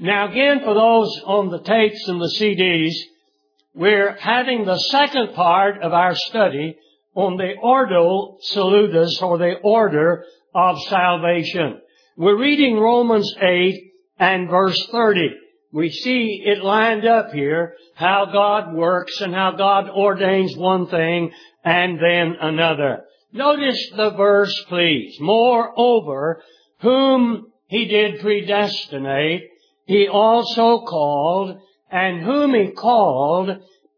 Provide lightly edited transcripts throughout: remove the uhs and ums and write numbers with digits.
Now again, for those on the tapes and the CDs, we're having the second part of our study on the Ordo Salutis, or the order of salvation. We're reading Romans 8 and verse 30. We see it lined up here, how God works and how God ordains one thing and then another. Notice the verse, please. Moreover, whom He did predestinate, He also called, and whom He called,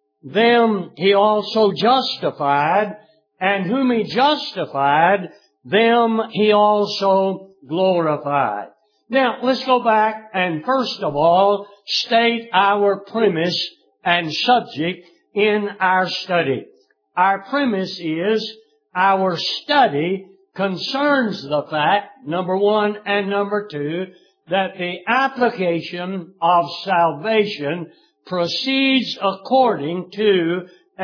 them He also justified, and whom He justified, them He also glorified. Now, let's go back and first of all state our premise and subject in our study. Our premise is our study concerns the fact, number one and number two, that the application of salvation proceeds according to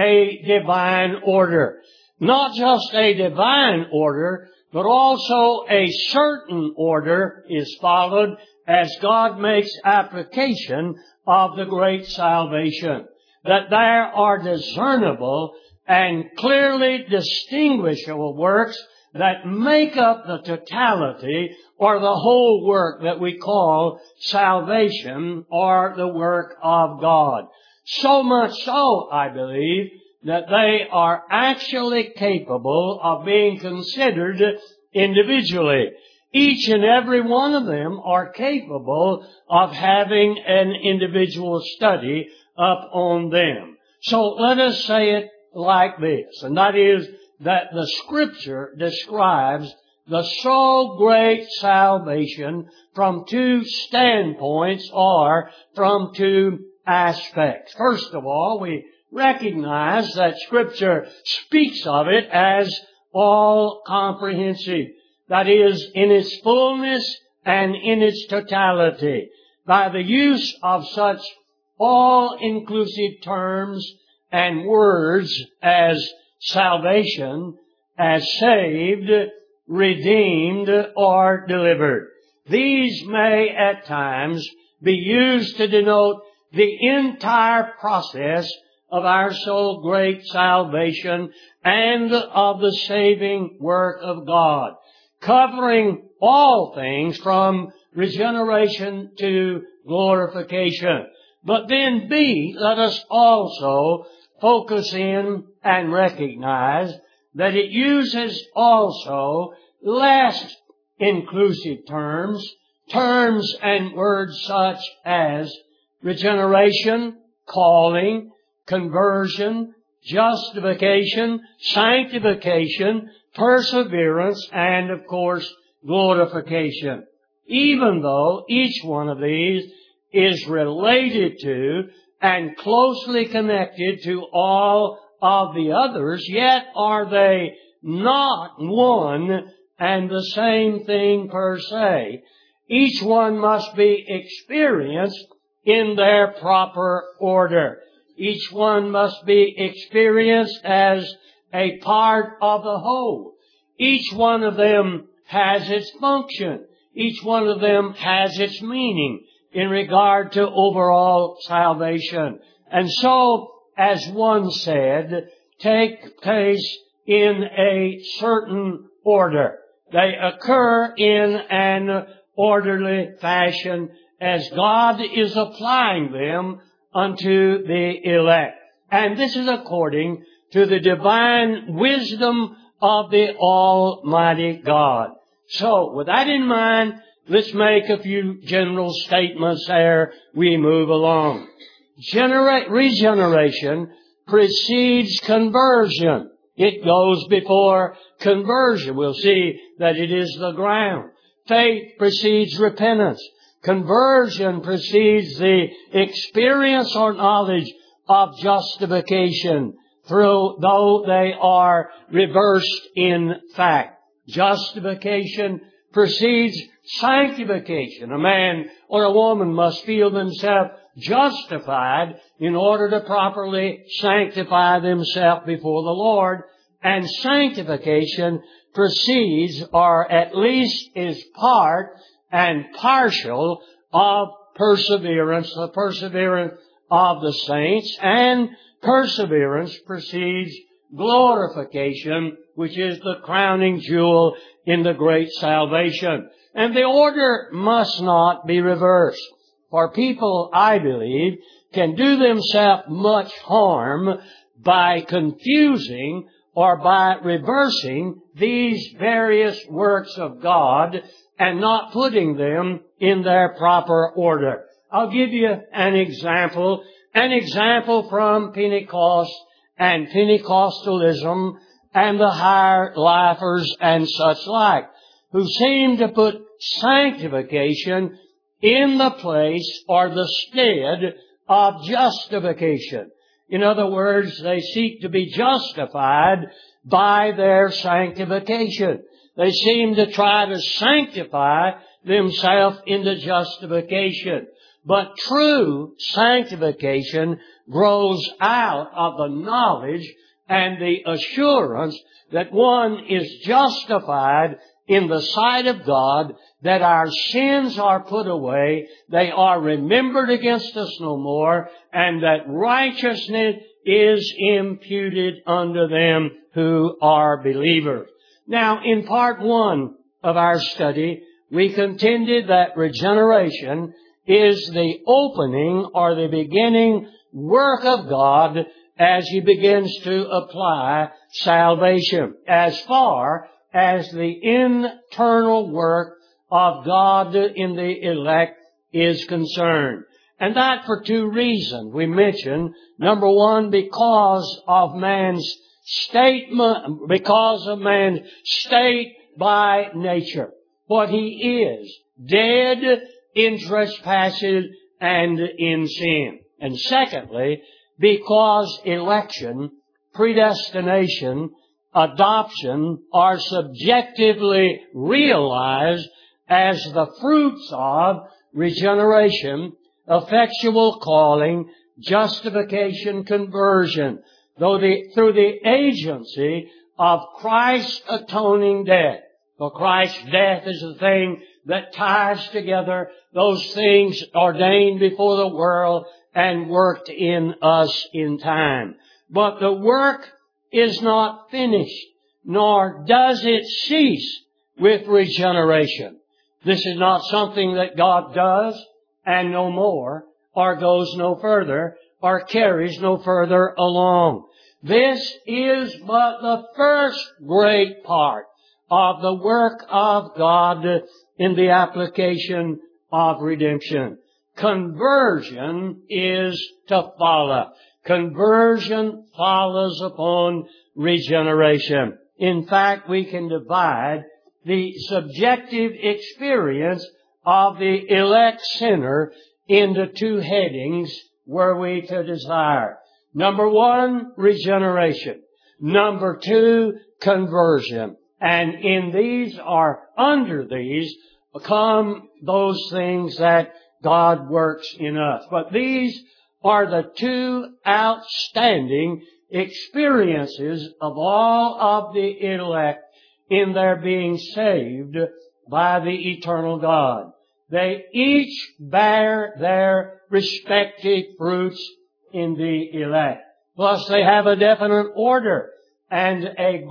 a divine order. Not just a divine order, but also a certain order is followed as God makes application of the great salvation. That there are discernible and clearly distinguishable works that make up the totality or the whole work that we call salvation or the work of God. So much so, I believe, that they are actually capable of being considered individually. Each and every one of them are capable of having an individual study up on them. So let us say it like this, and that is that the Scripture describes the so great salvation from two standpoints or from two aspects. First of all, we recognize that Scripture speaks of it as all-comprehensive. That is, in its fullness and in its totality. By the use of such all-inclusive terms and words as salvation, as saved, redeemed, or delivered. These may at times be used to denote the entire process of our so great salvation and of the saving work of God, covering all things from regeneration to glorification. But then B, let us also focus in and recognize that it uses also less inclusive terms and words such as regeneration, calling, conversion, justification, sanctification, perseverance, and of course, glorification. Even though each one of these is related to and closely connected to all of the others, yet are they not one and the same thing per se. Each one must be experienced in their proper order. Each one must be experienced as a part of the whole. Each one of them has its function. Each one of them has its meaning in regard to overall salvation. And so, as one said, take place in a certain order. They occur in an orderly fashion as God is applying them unto the elect. And this is according to the divine wisdom of the Almighty God. So, with that in mind, let's make a few general statements ere we move along. Regeneration precedes conversion. It goes before conversion. We'll see that it is the ground. Faith precedes repentance. Conversion precedes the experience or knowledge of justification, though they are reversed in fact. Justification precedes sanctification. A man or a woman must feel themselves justified in order to properly sanctify themselves before the Lord. And sanctification precedes, or at least is part and partial of perseverance, the perseverance of the saints, and perseverance precedes glorification, which is the crowning jewel in the great salvation. And the order must not be reversed. For people, I believe, can do themselves much harm by confusing or by reversing these various works of God and not putting them in their proper order. I'll give you an example from Pentecost and Pentecostalism and the higher lifers and such like, who seem to put sanctification in the place or the stead of justification. In other words, they seek to be justified by their sanctification. They seem to try to sanctify themselves into justification. But true sanctification grows out of the knowledge and the assurance that one is justified in the sight of God, that our sins are put away, they are remembered against us no more, and that righteousness is imputed unto them who are believers. Now, in part 1 of our study, we contended that regeneration is the opening or the beginning work of God as He begins to apply salvation, as far as the internal work of God in the elect is concerned. And that for 2 reasons. We mentioned, number 1, because of man's state by nature, what he is, dead in trespasses and in sin. And secondly, because election, predestination, adoption are subjectively realized as the fruits of regeneration, effectual calling, justification, conversion, through the agency of Christ's atoning death. For Christ's death is the thing that ties together those things ordained before the world and worked in us in time. But the work is not finished, nor does it cease with regeneration. This is not something that God does and no more, or goes no further, or carries no further along. This is but the first great part of the work of God in the application of redemption. Conversion is to follow. Conversion follows upon regeneration. In fact, we can divide the subjective experience of the elect sinner into 2 headings were we to desire. Number 1, regeneration. Number 2, conversion. And in these, or under these, come those things that God works in us. But these are the 2 outstanding experiences of all of the elect in their being saved by the eternal God. They each bear their respective fruits in the elect. Plus they have a definite order and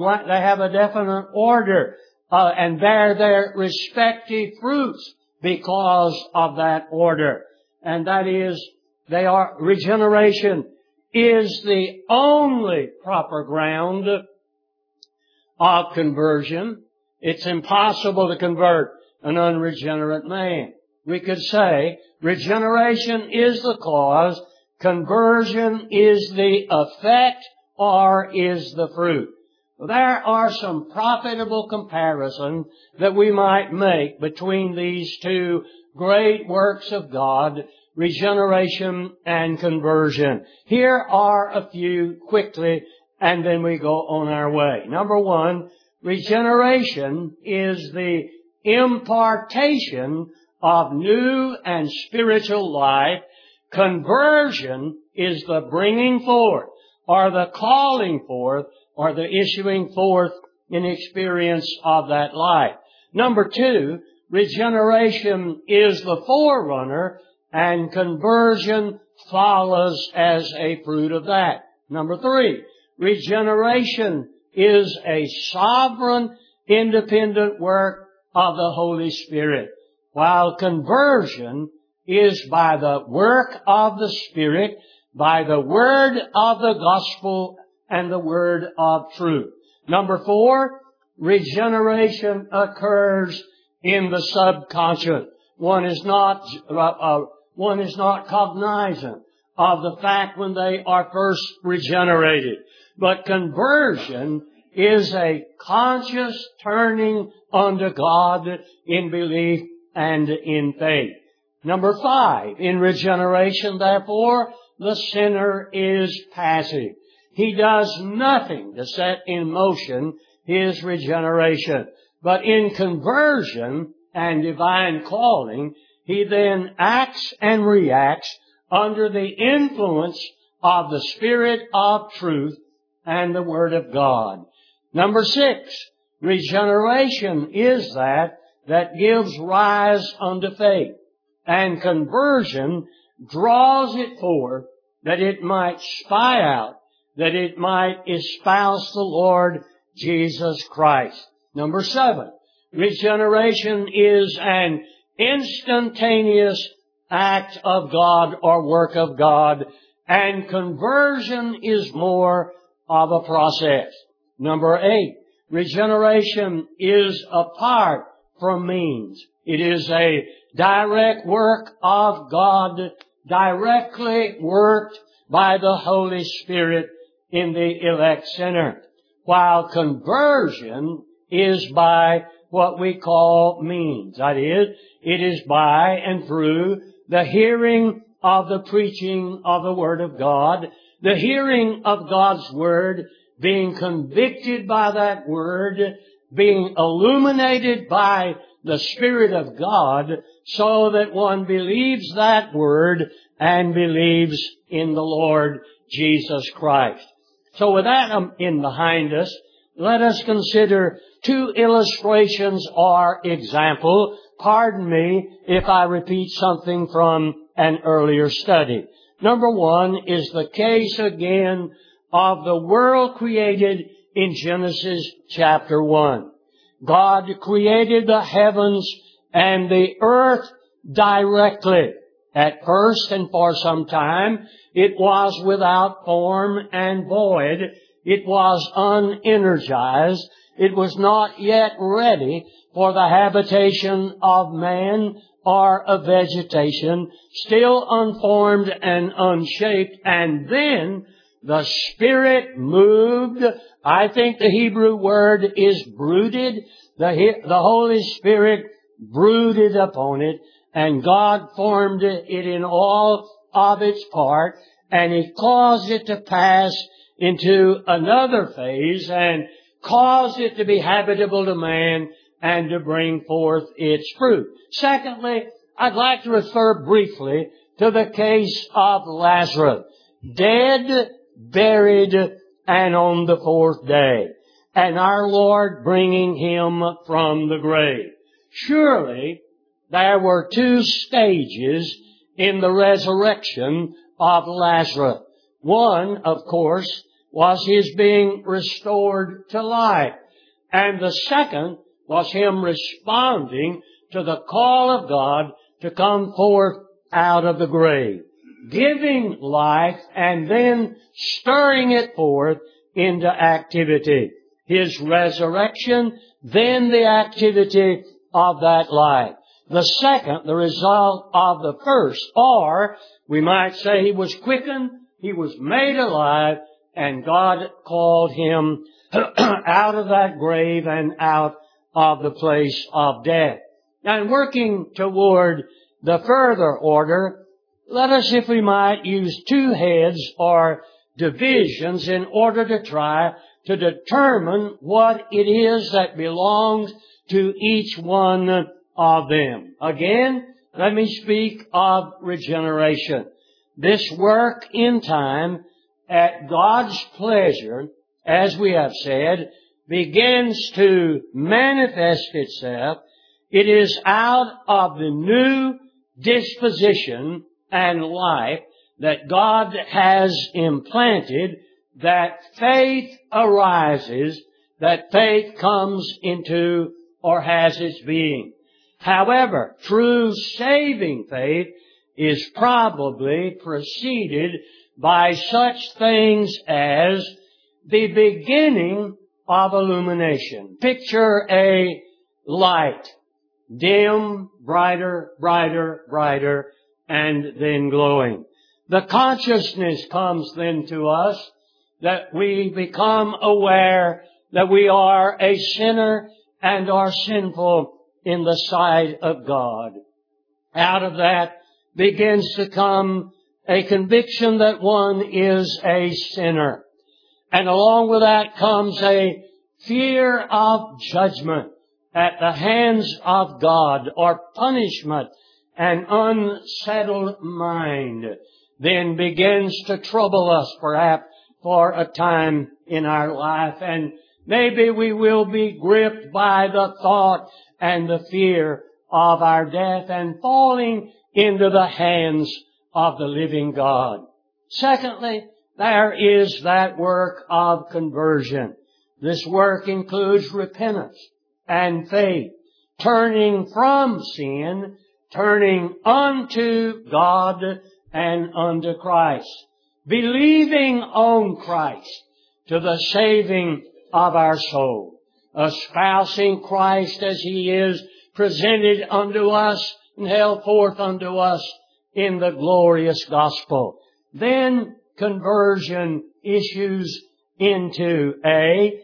and bear their respective fruits because of that order. And that is, regeneration is the only proper ground of conversion. It's impossible to convert an unregenerate man. We could say regeneration is the cause, conversion is the effect, or is the fruit. There are some profitable comparisons that we might make between these 2 great works of God, regeneration and conversion. Here are a few quickly, and then we go on our way. Number 1, regeneration is the impartation of new and spiritual life. Conversion is the bringing forth, or the calling forth, or the issuing forth in experience of that life. Number 2, regeneration is the forerunner and conversion follows as a fruit of that. Number 3, regeneration is a sovereign, independent work of the Holy Spirit, while conversion is by the work of the Spirit, by the word of the gospel and the word of truth. Number 4, regeneration occurs in the subconscious. One is not cognizant of the fact when they are first regenerated. But conversion is a conscious turning unto God in belief and in faith. Number 5, in regeneration, therefore, the sinner is passive. He does nothing to set in motion his regeneration. But in conversion and divine calling, he then acts and reacts under the influence of the Spirit of truth and the Word of God. Number 6, regeneration is that gives rise unto faith. And conversion draws it forth that it might spy out, that it might espouse the Lord Jesus Christ. Number 7, regeneration is an instantaneous act of God or work of God, and conversion is more of a process. Number 8, regeneration is apart from means. It is a direct work of God, directly worked by the Holy Spirit in the elect sinner, while conversion is by what we call means. That is, it is by and through the hearing of the preaching of the Word of God, the hearing of God's Word, being convicted by that Word, being illuminated by the Spirit of God, so that one believes that Word and believes in the Lord Jesus Christ. So with that in behind us, let us consider 2 illustrations or example. Pardon me if I repeat something from an earlier study. Number 1 is the case again of the world created in Genesis chapter 1. God created the heavens and the earth directly. At first and for some time, it was without form and void. It was unenergized. It was not yet ready for the habitation of man or of vegetation, still unformed and unshaped. And then the Spirit moved. I think the Hebrew word is brooded. The Holy Spirit brooded upon it, and God formed it in all of its part, and He caused it to pass into another phase and caused it to be habitable to man and to bring forth its fruit. Secondly, I'd like to refer briefly to the case of Lazarus, dead, buried, and on the 4th day, and our Lord bringing him from the grave. Surely, there were 2 stages in the resurrection of Lazarus. One, of course, was his being restored to life. And the second was him responding to the call of God to come forth out of the grave, giving life and then stirring it forth into activity. His resurrection, then the activity of that life. The second, the result of the first, or we might say he was quickened, he was made alive, and God called him out of that grave and out of the place of death. And working toward the further order, let us, if we might, use 2 heads or divisions in order to try to determine what it is that belongs to each one of them. Again, let me speak of regeneration. This work in time, at God's pleasure, as we have said, begins to manifest itself. It is out of the new disposition and life that God has implanted, that faith arises, that faith comes into or has its being. However, true saving faith is probably preceded by such things as the beginning of illumination. Picture a light, dim, brighter, brighter, brighter, and then glowing. The consciousness comes then to us that we become aware that we are a sinner and are sinful in the sight of God. Out of that begins to come a conviction that one is a sinner. And along with that comes a fear of judgment at the hands of God, or punishment. An unsettled mind then begins to trouble us perhaps for a time in our life. And maybe we will be gripped by the thought and the fear of our death and falling into the hands of the living God. Secondly, there is that work of conversion. This work includes repentance and faith, turning from sin, turning unto God and unto Christ, believing on Christ to the saving of our soul, espousing Christ as He is presented unto us and held forth unto us in the glorious gospel. Then conversion issues into a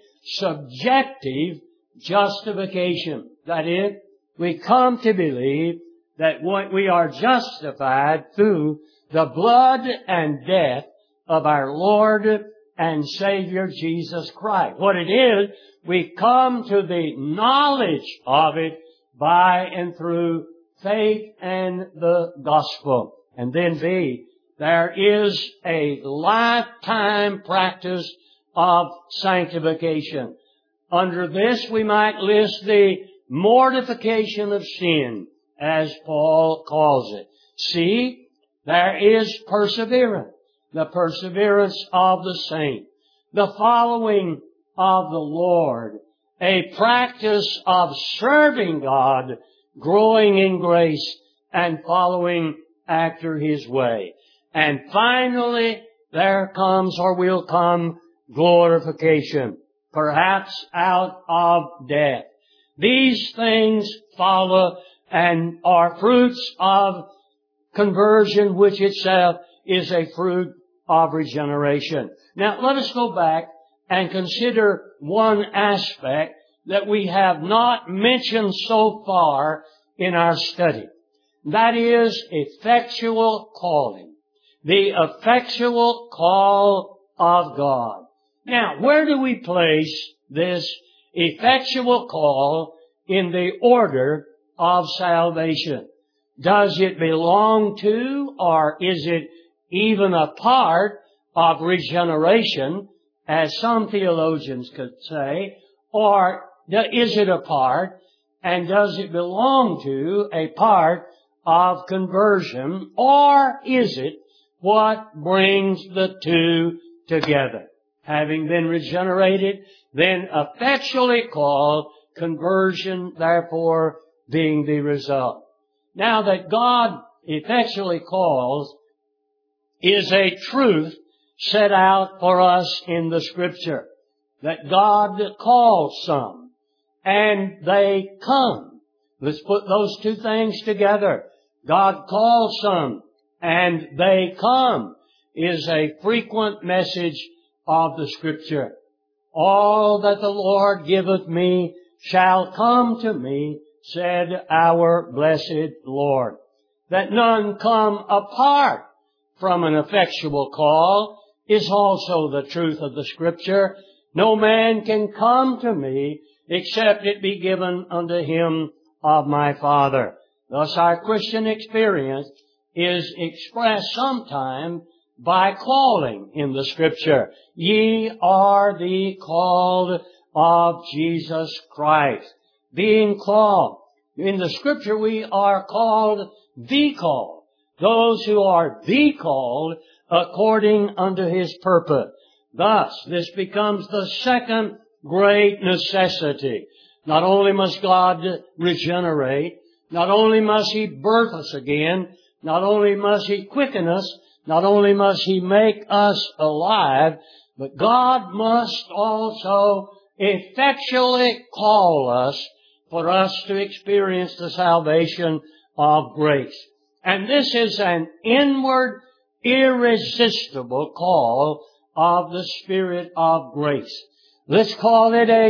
subjective justification. That is, we come to believe that we are justified through the blood and death of our Lord and Savior Jesus Christ. What it is, we come to the knowledge of it by and through faith and the gospel. And then B, there is a lifetime practice of sanctification. Under this we might list the mortification of sin, as Paul calls it. See, there is perseverance, the perseverance of the saint, the following of the Lord, a practice of serving God, growing in grace, and following after His way. And finally, there comes or will come glorification, perhaps out of death. These things follow and are fruits of conversion, which itself is a fruit of regeneration. Now, let us go back and consider one aspect that we have not mentioned so far in our study. That is effectual calling. The effectual call of God. Now, where do we place this effectual call in the order of salvation? Does it belong to, or is it even a part of regeneration, as some theologians could say, or is it a part, and does it belong to a part of conversion, or is it what brings the two together? Having been regenerated, then effectually called, conversion therefore being the result. Now that God effectually calls is a truth set out for us in the Scripture. That God calls some, and they come. Let's put those two things together. God calls some, and they come, is a frequent message of the Scripture. All that the Lord giveth me shall come to me, said our blessed Lord. That none come apart from an effectual call is also the truth of the Scripture. No man can come to me except it be given unto him of my Father. Thus our Christian experience is expressed sometime by calling in the Scripture. Ye are the called of Jesus Christ. Being called. In the Scripture we are called the called. Those who are the called according unto His purpose. Thus, this becomes the second great necessity. Not only must God regenerate, not only must He birth us again, not only must He quicken us, not only must He make us alive, but God must also effectually call us for us to experience the salvation of grace. And this is an inward, irresistible call of the Spirit of grace. Let's call it a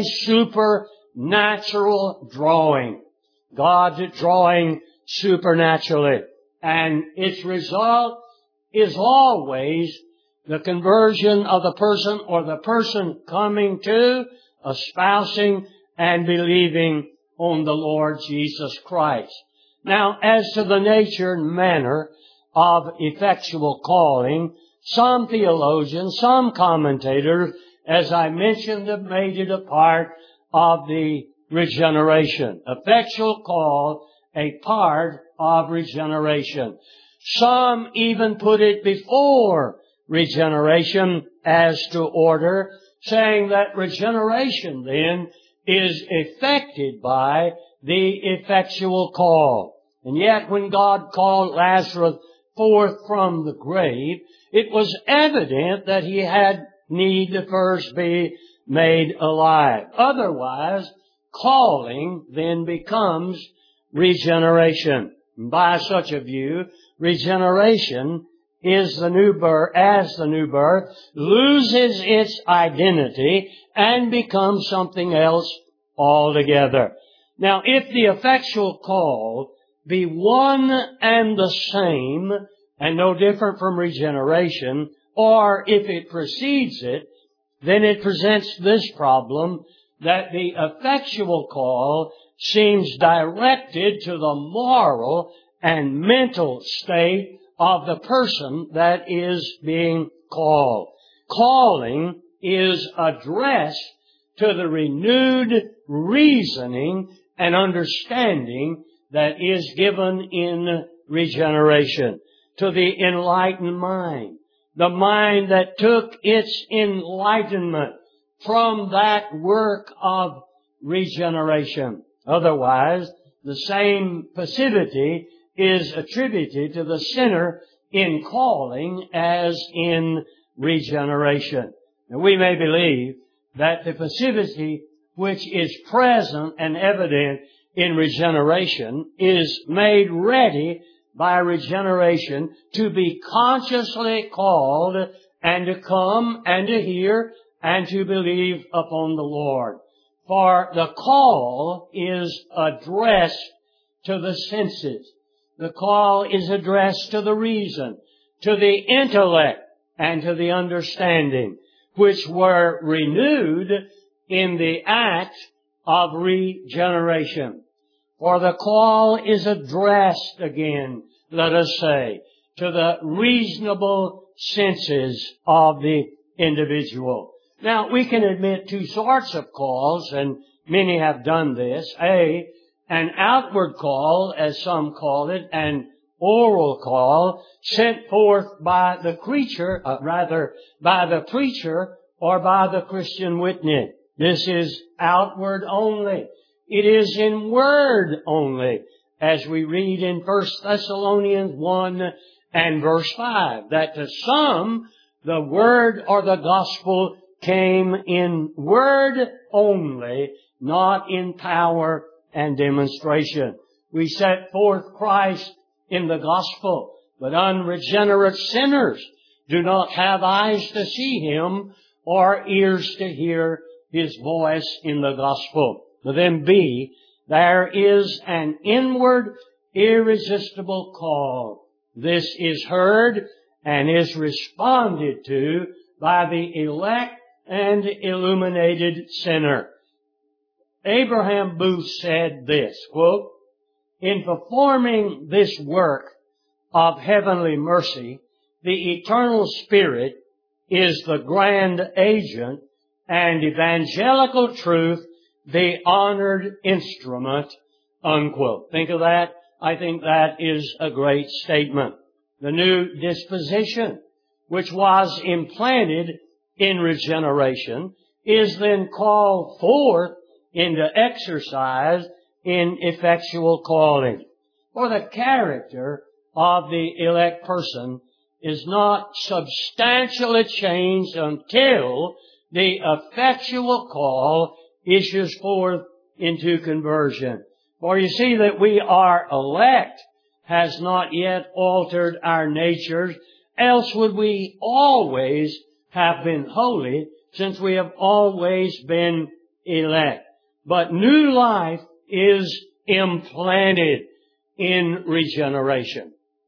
supernatural drawing. God's drawing supernaturally. And its result is always the conversion of the person or the person coming to, espousing, and believing on the Lord Jesus Christ. Now, as to the nature and manner of effectual calling, some theologians, some commentators, as I mentioned, have made it a part of the regeneration. Effectual call, a part of regeneration. Some even put it before regeneration as to order, saying that regeneration then is effected by the effectual call. And yet when God called Lazarus forth from the grave, it was evident that he had need to first be made alive. Otherwise, calling then becomes regeneration. By such a view, regeneration is the new birth, loses its identity and becomes something else altogether. Now, if the effectual call be one and the same, and no different from regeneration, or if it precedes it, then it presents this problem that the effectual call seems directed to the moral and mental state of the person that is being called. Calling is addressed to the renewed reasoning and understanding that is given in regeneration, to the enlightened mind, the mind that took its enlightenment from that work of regeneration. Otherwise, the same passivity is attributed to the sinner in calling as in regeneration. Now, we may believe that the passivity which is present and evident in regeneration is made ready by regeneration to be consciously called and to come and to hear and to believe upon the Lord. For the call is addressed to the senses. The call is addressed to the reason, to the intellect, and to the understanding, which were renewed in the act of regeneration. For the call is addressed again, let us say, to the reasonable senses of the individual. Now, we can admit two sorts of calls, and many have done this. An outward call, as some call it, an oral call, sent forth by the preacher or by the Christian witness. This is outward only. It is in word only, as we read in 1 Thessalonians 1 and verse 5, that to some the word or the gospel came in word only, not in power and demonstration. We set forth Christ in the gospel, but unregenerate sinners do not have eyes to see Him or ears to hear His voice in the gospel. But then B, there is an inward, irresistible call. This is heard and is responded to by the elect and illuminated sinner. Abraham Booth said this, quote, "In performing this work of heavenly mercy, the eternal Spirit is the grand agent and evangelical truth the honored instrument," unquote. Think of that. I think that is a great statement. The new disposition, which was implanted in regeneration, is then called forth into exercise in effectual calling. For the character of the elect person is not substantially changed until the effectual call issues forth into conversion. For you see that we are elect has not yet altered our natures, else would we always have been holy, since we have always been elect. But new life is implanted in regeneration.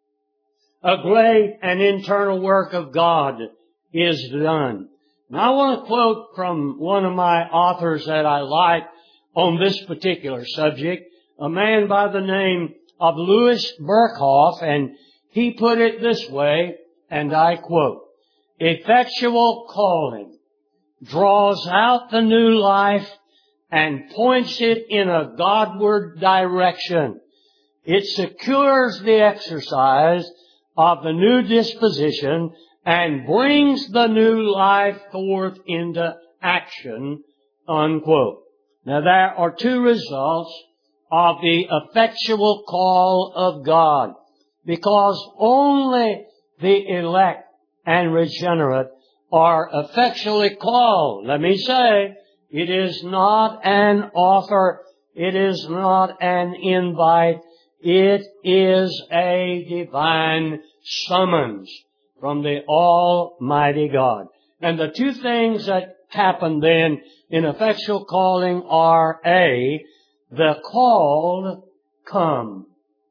A great and internal work of God is done. Now I want to quote from one of my authors that I like on this particular subject, a man by the name of Louis Berkhoff, and he put it this way, and I quote, "Effectual calling draws out the new life and points it in a Godward direction. It secures the exercise of the new disposition and brings the new life forth into action," unquote. Now there are two results of the effectual call of God, because only the elect and regenerate are effectually called. Let me say, it is not an offer, it is not an invite, it is a divine summons from the Almighty God. And the two things that happen then in effectual calling are A, the called come.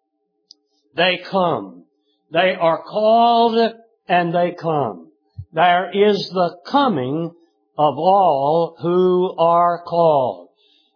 They come. They are called and they come. There is the coming of all who are called.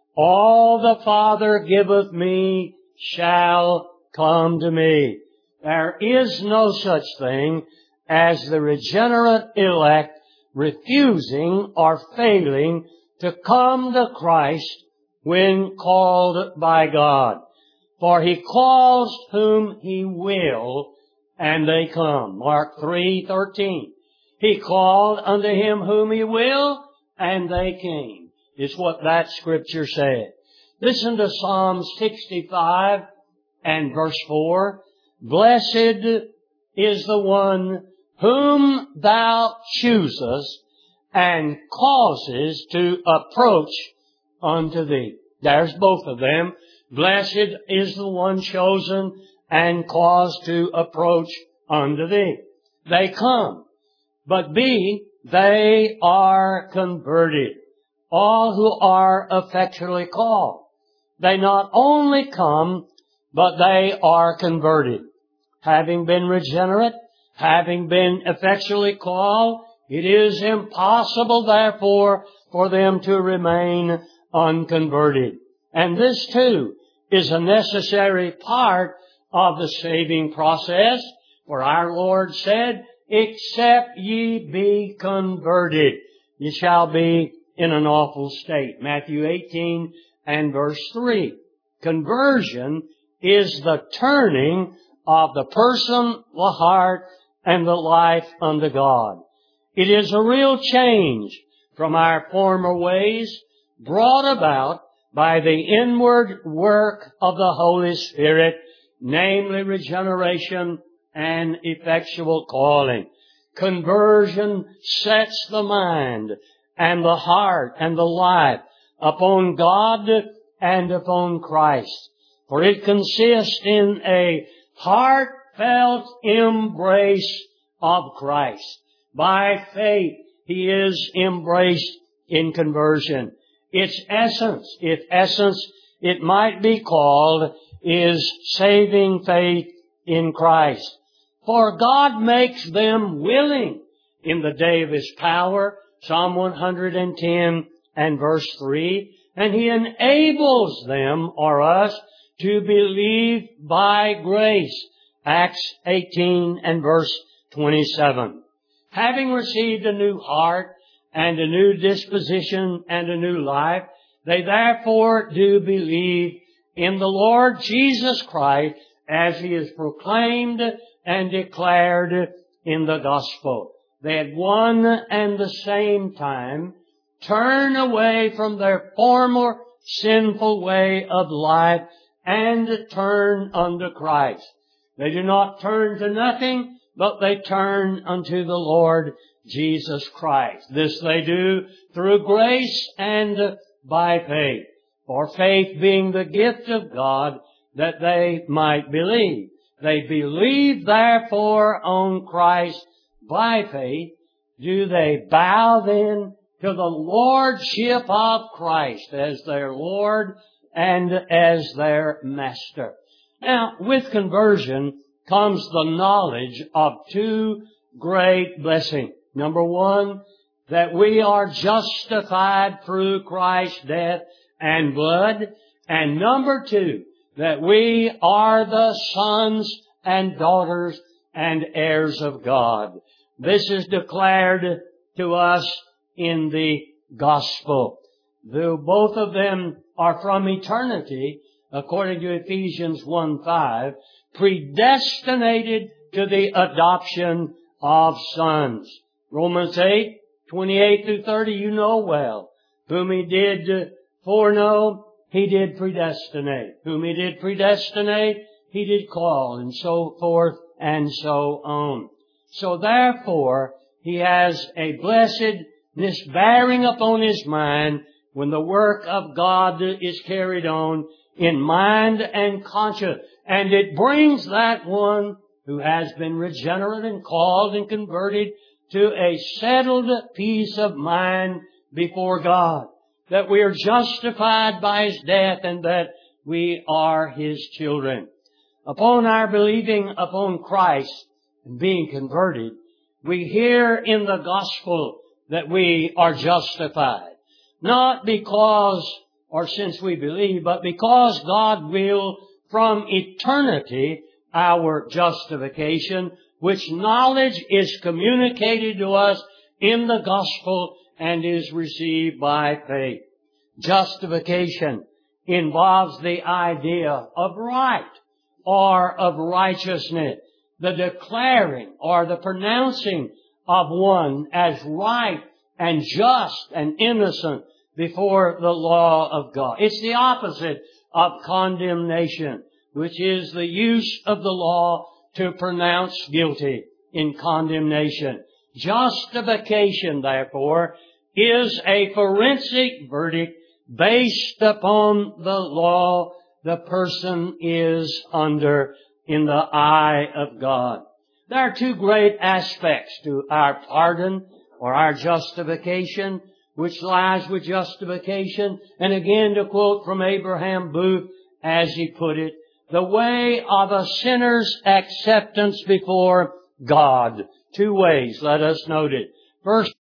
All the Father giveth me shall come to me. There is no such thing as the regenerate elect refusing or failing to come to Christ when called by God. For He calls whom He will, and they come. Mark 3:13. He called unto him whom He will, and they came. Is what that scripture said. Listen to Psalm 65 and verse 4. "Blessed is the one whom thou choosest and causes to approach unto thee." There's both of them. Blessed is the one chosen and caused to approach unto thee. They come. But B, they are converted. All who are effectually called. They not only come, but they are converted. Having been regenerate, having been effectually called, it is impossible, therefore, for them to remain unconverted. And this, too, is a necessary part of the saving process, for our Lord said, "Except ye be converted, ye shall be in an awful state." Matthew 18 and verse 3. Conversion is the turning of the person, the heart, and the life unto God. It is a real change from our former ways, brought about by the inward work of the Holy Spirit, namely regeneration and effectual calling. Conversion sets the mind and the heart and the life upon God and upon Christ. For it consists in a heartfelt embrace of Christ. By faith, He is embraced in conversion. Its essence, it might be called, is saving faith in Christ. For God makes them willing in the day of His power, Psalm 110 and verse 3, and He enables them, or us, to believe by grace, Acts 18 and verse 27. Having received a new heart and a new disposition and a new life, they therefore do believe in the Lord Jesus Christ as He is proclaimed and declared in the gospel. They at one and the same time turn away from their former sinful way of life and turn unto Christ. They do not turn to nothing, but they turn unto the Lord Jesus Christ. This they do through grace and by faith. For faith being the gift of God, that they might believe. They believe therefore on Christ by faith. Do they bow then to the Lordship of Christ as their Lord and as their Master? Now, with conversion comes the knowledge of two great blessings. Number one, that we are justified through Christ's death and blood. And number two, that we are the sons and daughters and heirs of God. This is declared to us in the gospel. Though both of them are from eternity, according to Ephesians 1:5, predestinated to the adoption of sons. Romans 8:28 through 30, you know well. Whom He did foreknow, He did predestinate. Whom He did predestinate, He did call, and so forth and so on. So therefore, He has a blessedness bearing upon His mind when the work of God is carried on in mind and conscience. And it brings that one who has been regenerate and called and converted to a settled peace of mind before God. That we are justified by His death and that we are His children. Upon our believing upon Christ and being converted, we hear in the gospel that we are justified. Not because or since we believe, but because God willed from eternity our justification, which knowledge is communicated to us in the gospel and is received by faith. Justification involves the idea of right or of righteousness, the declaring or the pronouncing of one as right and just and innocent before the law of God. It's the opposite of condemnation, which is the use of the law to pronounce guilty in condemnation. Justification, therefore, is a forensic verdict based upon the law the person is under in the eye of God. There are two great aspects to our pardon or our justification, which lies with justification. And again, to quote from Abraham Booth, as he put it, the way of a sinner's acceptance before God. Two ways, let us note it. First,